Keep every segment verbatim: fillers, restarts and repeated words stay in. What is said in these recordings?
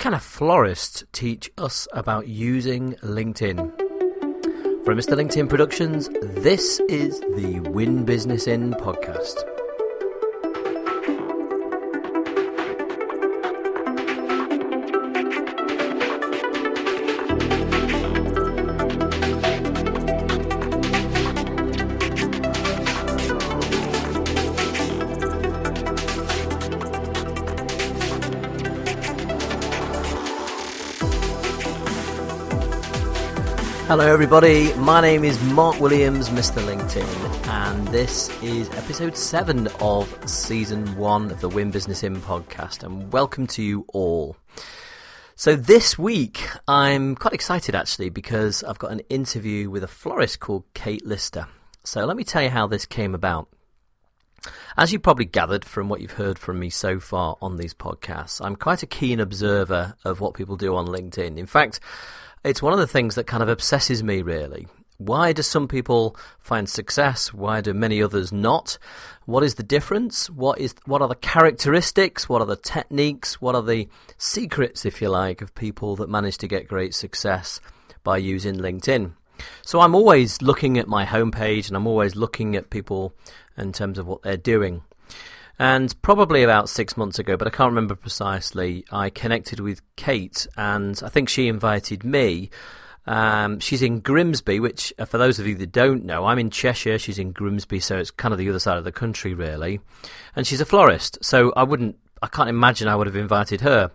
can a florist teach us about using LinkedIn? From Mister LinkedIn Productions, this is the Win Business In podcast. Hello everybody, my name is Mark Williams, Mister LinkedIn, and this is episode seven of season one of the Win Business In podcast, and welcome to you all. So this week I'm quite excited actually because I've got an interview with a florist called Kate Lister. So let me tell you how this came about. As you probably gathered from what you've heard from me so far on these podcasts, I'm quite a keen observer of what people do on LinkedIn. In fact, it's one of the things that kind of obsesses me, really. Why do some people find success? Why do many others not? What is the difference? What is what are the characteristics? What are the techniques? What are the secrets, if you like, of people that manage to get great success by using LinkedIn? So I'm always looking at my homepage and I'm always looking at people in terms of what they're doing. And probably about six months ago, but I can't remember precisely, I connected with Kate, and I think she invited me. Um, she's in Grimsby, which, uh, for those of you that don't know, I'm in Cheshire, she's in Grimsby, so it's kind of the other side of the country, really. And she's a florist, so I wouldn't, I can't imagine I would have invited her.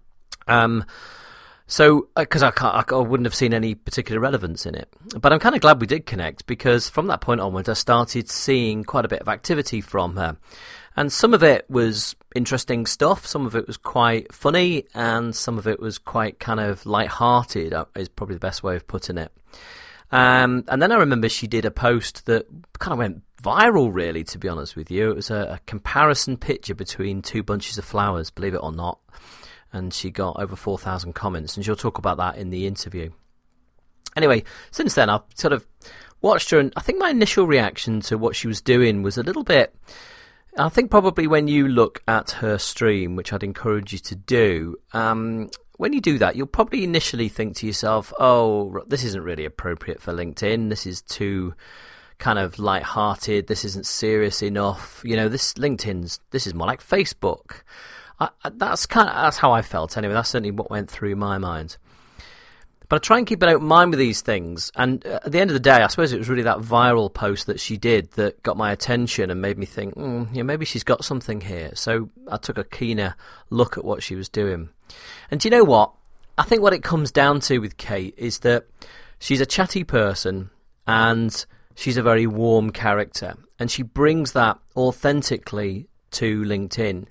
Um, so, because I, can't, I wouldn't have seen any particular relevance in it. But I'm kind of glad we did connect, because from that point onwards, I started seeing quite a bit of activity from her. And some of it was interesting stuff, some of it was quite funny, and some of it was quite kind of light-hearted, is probably the best way of putting it. Um, and then I remember she did a post that kind of went viral, really, to be honest with you. It was a, a comparison picture between two bunches of flowers, believe it or not. And she got over four thousand comments, and she'll talk about that in the interview. Anyway, since then I've sort of watched her, and I think my initial reaction to what she was doing was a little bit... I think probably when you look at her stream, which I'd encourage you to do, um, when you do that, you'll probably initially think to yourself, oh, this isn't really appropriate for LinkedIn. This is too kind of light-hearted. This isn't serious enough. You know, this LinkedIn's, this is more like Facebook. I, I, that's kind of, that's how I felt anyway. That's certainly what went through my mind. But I try and keep an open mind with these things. And at the end of the day, I suppose it was really that viral post that she did that got my attention and made me think, mm, yeah, maybe she's got something here. So I took a keener look at what she was doing. And do you know what? I think what it comes down to with Kate is that she's a chatty person and she's a very warm character. And she brings that authentically to LinkedIn.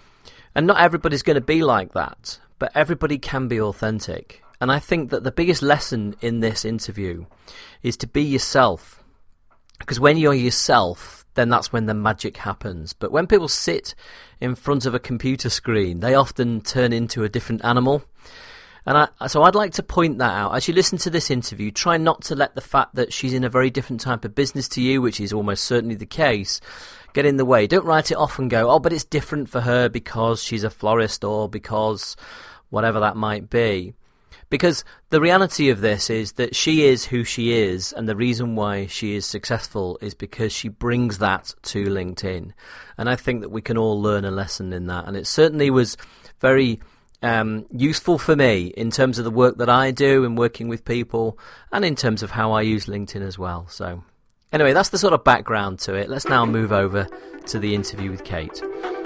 And not everybody's going to be like that, but everybody can be authentic. And I think that the biggest lesson in this interview is to be yourself. Because when you're yourself, then that's when the magic happens. But when people sit in front of a computer screen, they often turn into a different animal. And I, so I'd like to point that out. As you listen to this interview, try not to let the fact that she's in a very different type of business to you, which is almost certainly the case, get in the way. Don't write it off and go, oh, but it's different for her because she's a florist or because whatever that might be. Because the reality of this is that she is who she is, and the reason why she is successful is because she brings that to LinkedIn. And I think that we can all learn a lesson in that. And it certainly was very um, useful for me in terms of the work that I do and working with people, and in terms of how I use LinkedIn as well. So anyway, that's the sort of background to it. Let's now move over to the interview with Kate.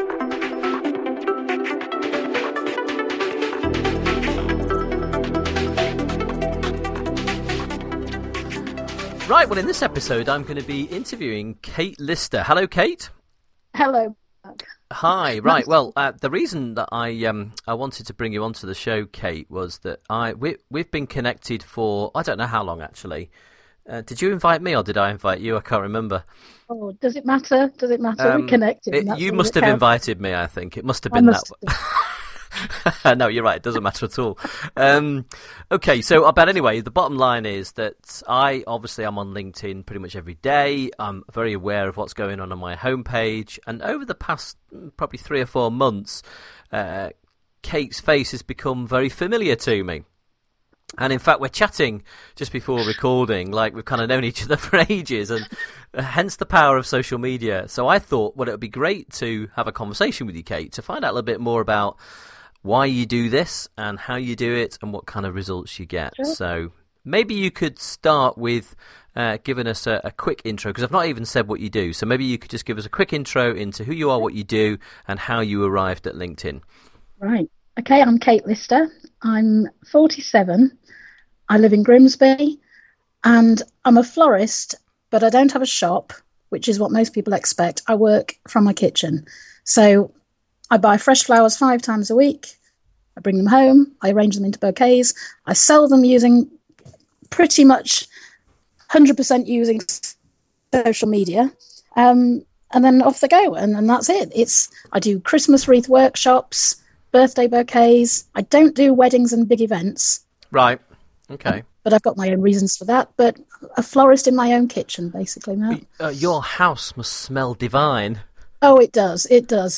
Right, well, in this episode, I'm going to be interviewing Kate Lister. Hello, Kate. Hello. Hi. Right. Well, uh, the reason that I um I wanted to bring you onto the show, Kate, was that I we we've been connected for I don't know how long actually. Uh, did you invite me or did I invite you? I can't remember. Oh, does it matter? Does it matter? Um, we connected. It, you must have invited me. I think it must have been that. No, you're right. It doesn't matter at all. Um, okay, so but anyway, the bottom line is that I obviously I'm on LinkedIn pretty much every day. I'm very aware of what's going on on my homepage, and over the past probably three or four months, uh, Kate's face has become very familiar to me. And in fact, we're chatting just before recording, like we've kind of known each other for ages, and uh, hence the power of social media. So I thought, well, it would be great to have a conversation with you, Kate, to find out a little bit more about why you do this and how you do it and what kind of results you get. Sure. So maybe you could start with uh, giving us a, a quick intro, because I've not even said what you do. So maybe you could just give us a quick intro into who you are, what you do, and how you arrived at LinkedIn. Right. Okay, I'm Kate Lister. I'm forty-seven. I live in Grimsby, and I'm a florist, but I don't have a shop, which is what most people expect. I work from my kitchen. So I buy fresh flowers five times a week. I bring them home. I arrange them into bouquets. I sell them using pretty much one hundred percent using social media. Um, and then off they go. And, and that's it. It's I do Christmas wreath workshops, birthday bouquets. I don't do weddings and big events. Right. Okay. But I've got my own reasons for that. But a florist in my own kitchen, basically, Matt. Uh, your house must smell divine. Oh, it does. It does.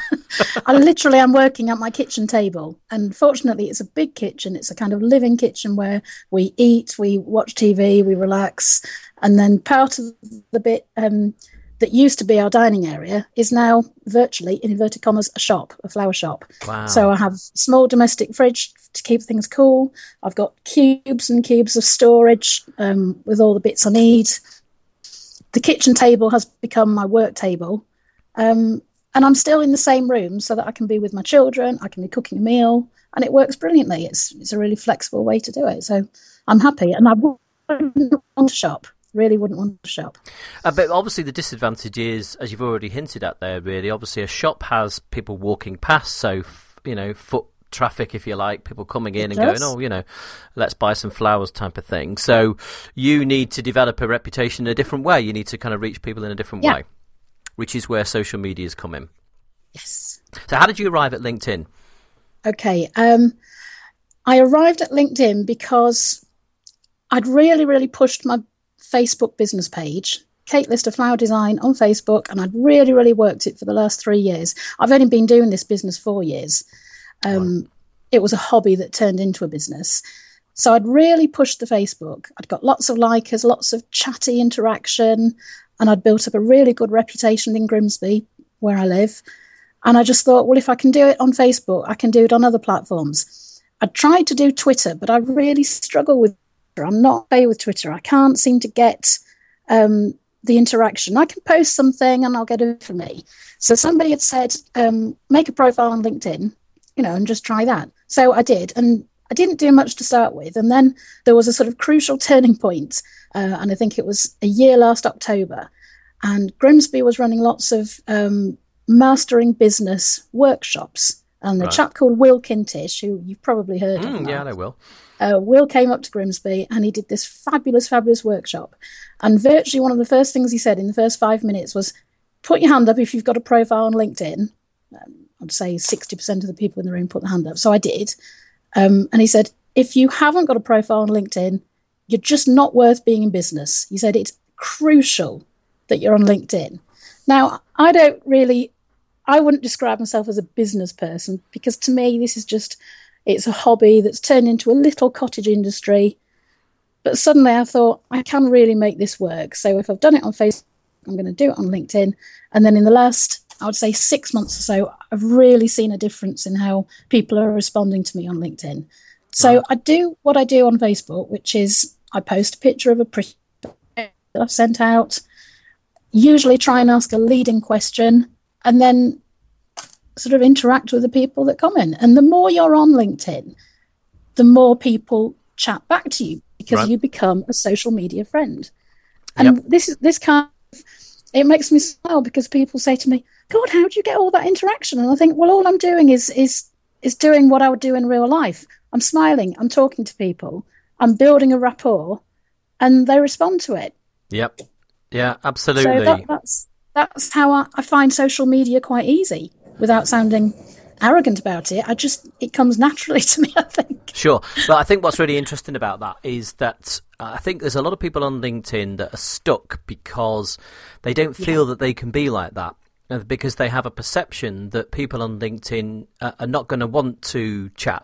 I literally am working at my kitchen table. And fortunately, it's a big kitchen. It's a kind of living kitchen where we eat, we watch T V, we relax. And then part of the bit um, that used to be our dining area is now virtually, in inverted commas, a shop, a flower shop. Wow. So I have a small domestic fridge to keep things cool. I've got cubes and cubes of storage um, with all the bits I need. The kitchen table has become my work table. Um, and I'm still in the same room so that I can be with my children, I can be cooking a meal, and it works brilliantly. It's it's a really flexible way to do it. So I'm happy, and I wouldn't want to shop. Really wouldn't want to shop. Uh, but obviously the disadvantage is, as you've already hinted at there, really, obviously a shop has people walking past, so, you know, foot traffic, if you like, people coming in It and does. going, oh, you know, let's buy some flowers type of thing. So you need to develop a reputation in a different way. You need to kind of reach people in a different Yeah. way, which is where social media's come in. Yes. So how did you arrive at LinkedIn? Okay. Um, I arrived at LinkedIn because I'd really, really pushed my Facebook business page, Kate Lister Flower Design on Facebook, and I'd really, really worked it for the last three years. I've only been doing this business four years. Um, right. It was a hobby that turned into a business. So I'd really pushed the Facebook. I'd got lots of likers, lots of chatty interaction, and I'd built up a really good reputation in Grimsby, where I live. And I just thought, well, if I can do it on Facebook, I can do it on other platforms. I tried to do Twitter, but I really struggle with Twitter. I'm not okay with Twitter. I can't seem to get um, the interaction. I can post something and I'll get it for me. So somebody had said, um, make a profile on LinkedIn, you know, and just try that. So I did. And I didn't do much to start with. And then there was a sort of crucial turning point. Uh, and I think it was a year last October. And Grimsby was running lots of um, mastering business workshops. And a right. chap called Will Kintish, who you've probably heard Mm, of. yeah, I will. Uh, Will came up to Grimsby and he did this fabulous, fabulous workshop. And virtually one of the first things he said in the first five minutes was, put your hand up if you've got a profile on LinkedIn. Um, I'd say sixty percent of the people in the room put their hand up. So I did. Um, and he said, if you haven't got a profile on LinkedIn, you're just not worth being in business. He said, it's crucial that you're on LinkedIn. Now, I don't really, I wouldn't describe myself as a business person, because to me, this is just, it's a hobby that's turned into a little cottage industry. But suddenly I thought, I can really make this work. So if I've done it on Facebook, I'm going to do it on LinkedIn. And then in the last, I would say six months or so, I've really seen a difference in how people are responding to me on LinkedIn. So right. I do what I do on Facebook, which is I post a picture of a pretty that I've sent out, usually try and ask a leading question, and then sort of interact with the people that comment. And the more you're on LinkedIn, the more people chat back to you, because right. you become a social media friend. And yep. this is this kind of, it makes me smile, because people say to me, God, how do you get all that interaction? And I think, well, all I'm doing is is is doing what I would do in real life. I'm smiling, I'm talking to people, I'm building a rapport, and they respond to it. Yep. Yeah, absolutely. So that, that's that's how I, I find social media quite easy, without sounding arrogant about it. I just, it comes naturally to me, I think. Sure. But I think what's really interesting about that is that uh, I think there's a lot of people on LinkedIn that are stuck because they don't feel yeah. that they can be like that. Because they have a perception that people on LinkedIn are not going to want to chat